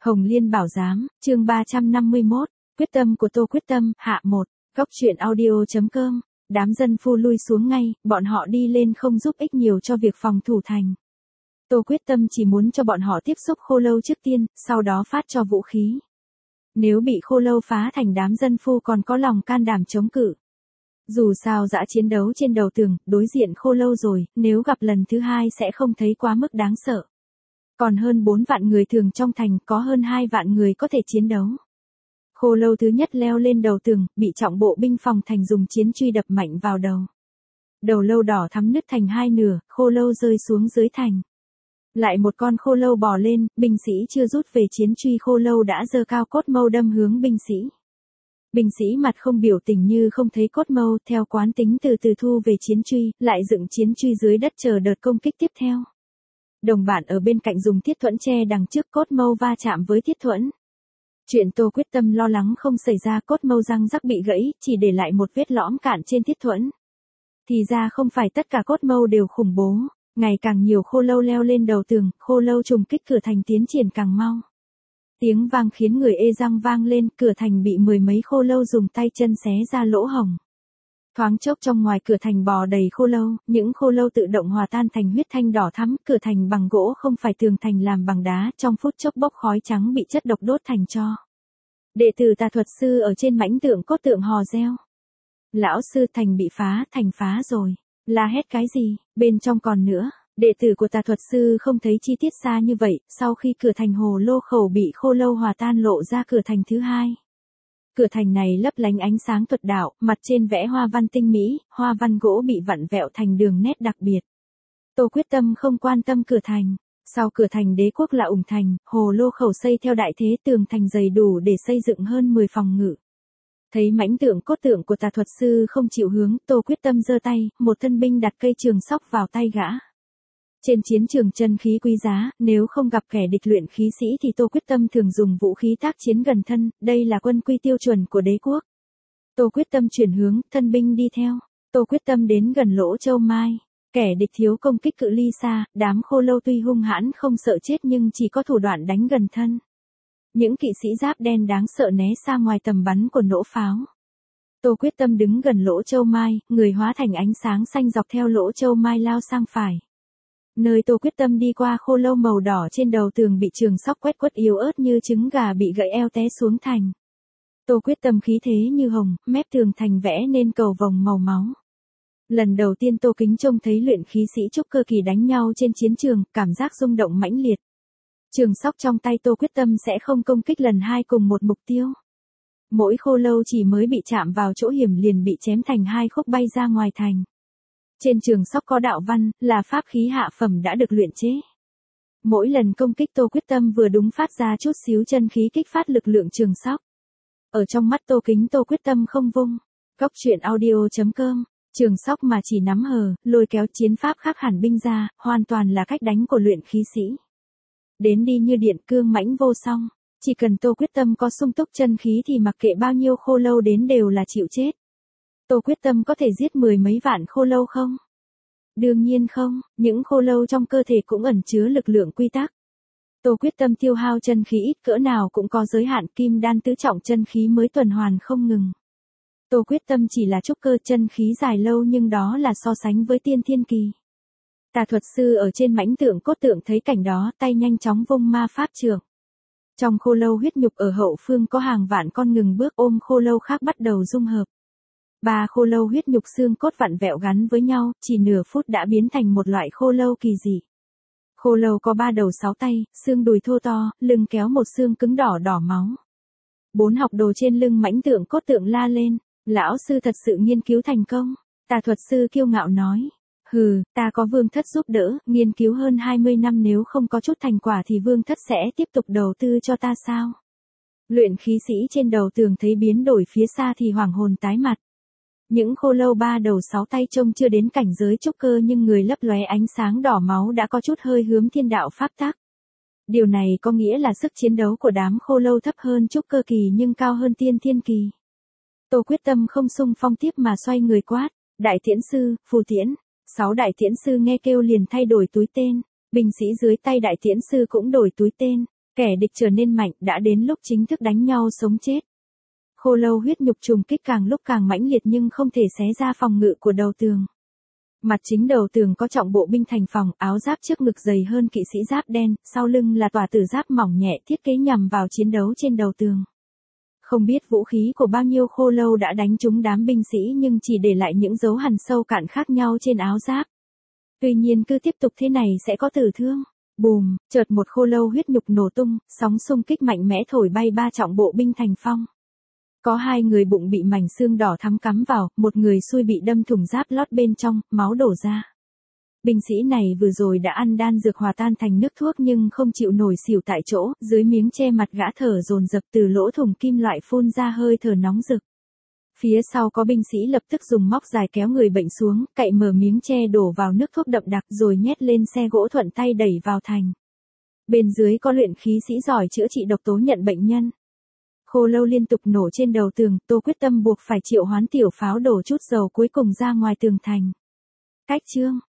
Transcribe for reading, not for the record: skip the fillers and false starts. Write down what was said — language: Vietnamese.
Hồng Liên Bảo Giám, chương 351, quyết tâm của Tô Quyết Tâm, hạ 1, góc truyện audio.com, đám dân phu lui xuống ngay, bọn họ đi lên không giúp ích nhiều cho việc phòng thủ thành. Tô Quyết Tâm chỉ muốn cho bọn họ tiếp xúc Khô Lâu trước tiên, sau đó phát cho vũ khí. Nếu bị Khô Lâu phá thành, đám dân phu còn có lòng can đảm chống cự. Dù sao dã chiến đấu trên đầu tường, đối diện Khô Lâu rồi, nếu gặp lần thứ hai sẽ không thấy quá mức đáng sợ. Còn hơn 4 vạn người thường trong thành, có hơn 2 vạn người có thể chiến đấu. Khô Lâu thứ nhất leo lên đầu tường, bị trọng bộ binh phòng thành dùng chiến truy đập mạnh vào đầu. Đầu lâu đỏ thắm nứt thành hai nửa, Khô Lâu rơi xuống dưới thành. Lại một con Khô Lâu bò lên, binh sĩ chưa rút về chiến truy, Khô Lâu đã giơ cao cốt mâu đâm hướng binh sĩ. Binh sĩ mặt không biểu tình như không thấy cốt mâu, theo quán tính từ từ thu về chiến truy, lại dựng chiến truy dưới đất chờ đợt công kích tiếp theo. Đồng bạn ở bên cạnh dùng thiết thuẫn che đằng trước, cốt mâu va chạm với thiết thuẫn. Chuyện Tô Quyết Tâm lo lắng không xảy ra, cốt mâu răng rắc bị gãy, chỉ để lại một vết lõm cạn trên thiết thuẫn. Thì ra không phải tất cả cốt mâu đều khủng bố, ngày càng nhiều Khô Lâu leo lên đầu tường, Khô Lâu trùng kích cửa thành tiến triển càng mau. Tiếng vang khiến người ê răng vang lên, cửa thành bị mười mấy Khô Lâu dùng tay chân xé ra lỗ hổng. Thoáng chốc trong ngoài cửa thành bò đầy Khô Lâu, những Khô Lâu tự động hòa tan thành huyết thanh đỏ thắm, cửa thành bằng gỗ không phải tường thành làm bằng đá, trong phút chốc bốc khói trắng bị chất độc đốt thành tro. Đệ tử Tà Thuật Sư ở trên mãnh tượng cốt tượng hò reo. Lão sư, thành bị phá, thành phá rồi. La hét cái gì, bên trong còn nữa. Đệ tử của Tà Thuật Sư không thấy chi tiết xa như vậy, sau khi cửa thành Hồ Lô Khẩu bị Khô Lâu hòa tan lộ ra cửa thành thứ hai. Cửa thành này lấp lánh ánh sáng thuật đạo, mặt trên vẽ hoa văn tinh mỹ, hoa văn gỗ bị vặn vẹo thành đường nét đặc biệt. Tô Quyết Tâm không quan tâm cửa thành. Sau cửa thành Đế Quốc là Ủng Thành, Hồ Lô Khẩu xây theo đại thế, tường thành dày đủ để xây dựng hơn 10 phòng ngự. Thấy mãnh tượng cốt tượng của Tà Thuật Sư không chịu hướng, Tô Quyết Tâm giơ tay, một thân binh đặt cây trường sóc vào tay gã. Trên chiến trường chân khí quý giá, nếu không gặp kẻ địch luyện khí sĩ thì Tô Quyết Tâm thường dùng vũ khí tác chiến gần thân, đây là quân quy tiêu chuẩn của Đế Quốc. Tô Quyết Tâm chuyển hướng, thân binh đi theo. Tô Quyết Tâm đến gần Lỗ Châu Mai. Kẻ địch thiếu công kích cự ly xa, đám Khô Lâu tuy hung hãn không sợ chết nhưng chỉ có thủ đoạn đánh gần thân. Những kỵ sĩ giáp đen đáng sợ né xa ngoài tầm bắn của nỗ pháo. Tô Quyết Tâm đứng gần Lỗ Châu Mai, người hóa thành ánh sáng xanh dọc theo Lỗ Châu Mai lao sang phải. Nơi Tô Quyết Tâm đi qua, Khô Lâu màu đỏ trên đầu tường bị trường sóc quét quất yếu ớt như trứng gà bị gãy eo té xuống thành. Tô Quyết Tâm khí thế như hồng, mép tường thành vẽ nên cầu vồng màu máu. Lần đầu tiên Tô Kính trông thấy luyện khí sĩ trúc cơ kỳ đánh nhau trên chiến trường, cảm giác rung động mãnh liệt. Trường sóc trong tay Tô Quyết Tâm sẽ không công kích lần hai cùng một mục tiêu. Mỗi Khô Lâu chỉ mới bị chạm vào chỗ hiểm liền bị chém thành hai khúc bay ra ngoài thành. Trên trường sóc có đạo văn, là pháp khí hạ phẩm đã được luyện chế. Mỗi lần công kích Tô Quyết Tâm vừa đúng phát ra chút xíu chân khí kích phát lực lượng trường sóc. Ở trong mắt Tô Kính, Tô Quyết Tâm không vung. Góc truyện audio.com, trường sóc mà chỉ nắm hờ, lôi kéo chiến pháp khác hẳn binh ra, hoàn toàn là cách đánh của luyện khí sĩ. Đến đi như điện, cương mãnh vô song. Chỉ cần Tô Quyết Tâm có sung túc chân khí thì mặc kệ bao nhiêu Khô Lâu đến đều là chịu chết. Tô Quyết Tâm có thể giết mười mấy vạn Khô Lâu không? Đương nhiên không, những Khô Lâu trong cơ thể cũng ẩn chứa lực lượng quy tắc. Tô Quyết Tâm tiêu hao chân khí ít cỡ nào cũng có giới hạn, kim đan tứ trọng chân khí mới tuần hoàn không ngừng. Tô Quyết Tâm chỉ là trúc cơ, chân khí dài lâu nhưng đó là so sánh với tiên thiên kỳ. Tà Thuật Sư ở trên mãnh tượng cốt tượng thấy cảnh đó, tay nhanh chóng vung ma pháp trượng. Trong Khô Lâu huyết nhục ở hậu phương có hàng vạn con ngừng bước ôm Khô Lâu khác bắt đầu dung hợp. 3 Khô Lâu huyết nhục xương cốt vặn vẹo gắn với nhau, chỉ nửa phút đã biến thành một loại Khô Lâu kỳ dị. Khô Lâu có 3 đầu 6 tay, xương đùi thô to, lưng kéo một xương cứng đỏ đỏ máu. 4 học đồ trên lưng mãnh tượng cốt tượng la lên, lão sư thật sự nghiên cứu thành công. Tà Thuật Sư kiêu ngạo nói, hừ, ta có Vương Thất giúp đỡ, nghiên cứu hơn 20 năm, nếu không có chút thành quả thì Vương Thất sẽ tiếp tục đầu tư cho ta sao? Luyện khí sĩ trên đầu tường thấy biến đổi phía xa thì hoảng hồn tái mặt. Những Khô Lâu 3 đầu 6 tay trông chưa đến cảnh giới trúc cơ nhưng người lấp lóe ánh sáng đỏ máu đã có chút hơi hướng thiên đạo pháp tắc. Điều này có nghĩa là sức chiến đấu của đám Khô Lâu thấp hơn trúc cơ kỳ nhưng cao hơn tiên thiên kỳ. Tô Quyết Tâm không xung phong tiếp mà xoay người quát, Đại Tiễn Sư, Phù Tiễn. 6 Đại Tiễn Sư nghe kêu liền thay đổi túi tên, binh sĩ dưới tay Đại Tiễn Sư cũng đổi túi tên. Kẻ địch trở nên mạnh, đã đến lúc chính thức đánh nhau sống chết. Khô lâu huyết nhục trùng kích càng lúc càng mãnh liệt nhưng không thể xé ra phòng ngự của đầu tường. Mặt chính đầu tường có trọng bộ binh thành phòng, áo giáp trước ngực dày hơn kỵ sĩ giáp đen, sau lưng là tòa tử giáp mỏng nhẹ thiết kế nhằm vào chiến đấu trên đầu tường. Không biết vũ khí của bao nhiêu khô lâu đã đánh trúng đám binh sĩ nhưng chỉ để lại những dấu hằn sâu cạn khác nhau trên áo giáp. Tuy nhiên cứ tiếp tục thế này sẽ có tử thương. Bùm, chợt một khô lâu huyết nhục nổ tung, sóng xung kích mạnh mẽ thổi bay 3 trọng bộ binh thành phong. Có 2 người bụng bị mảnh xương đỏ thắm cắm vào, một người xui bị đâm thủng giáp lót bên trong, máu đổ ra. Binh sĩ này vừa rồi đã ăn đan dược hòa tan thành nước thuốc nhưng không chịu nổi xỉu tại chỗ, dưới miếng che mặt gã thở dồn dập từ lỗ thủng kim loại phun ra hơi thở nóng rực. Phía sau có binh sĩ lập tức dùng móc dài kéo người bệnh xuống, cậy mở miếng che đổ vào nước thuốc đậm đặc rồi nhét lên xe gỗ thuận tay đẩy vào thành. Bên dưới có luyện khí sĩ giỏi chữa trị độc tố nhận bệnh nhân. Khô lâu liên tục nổ trên đầu tường, Tô quyết tâm buộc phải triệu hoán tiểu pháo đổ chút dầu cuối cùng ra ngoài tường thành. Cách chương